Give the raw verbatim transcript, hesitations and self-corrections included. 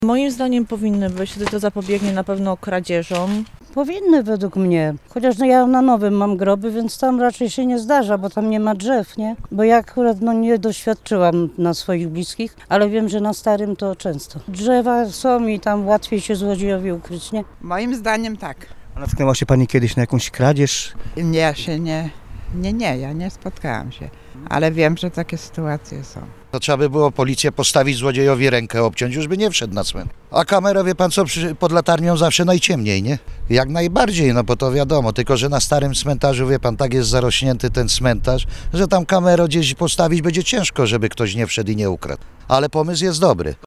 Moim zdaniem powinny być, wtedy to zapobiegnie na pewno kradzieżom. Powinny według mnie, chociaż no ja na nowym mam groby, więc tam raczej się nie zdarza, bo tam nie ma drzew, nie? Bo ja akurat no, nie doświadczyłam na swoich bliskich, ale wiem, że na starym to często. Drzewa są i tam łatwiej się złodziejowi ukryć, nie? Moim zdaniem tak. A natknęła się Pani kiedyś na jakąś kradzież? Nie, ja się nie, nie, nie, ja nie spotkałam się, ale wiem, że takie sytuacje są. To trzeba by było policję postawić, złodziejowi rękę obciąć, już by nie wszedł na cmentarz. A kamera, wie pan co, przy, pod latarnią zawsze najciemniej, nie? Jak najbardziej, no bo to wiadomo, tylko że na starym cmentarzu, wie pan, tak jest zarośnięty ten cmentarz, że tam kamerę gdzieś postawić będzie ciężko, żeby ktoś nie wszedł i nie ukradł. Ale pomysł jest dobry.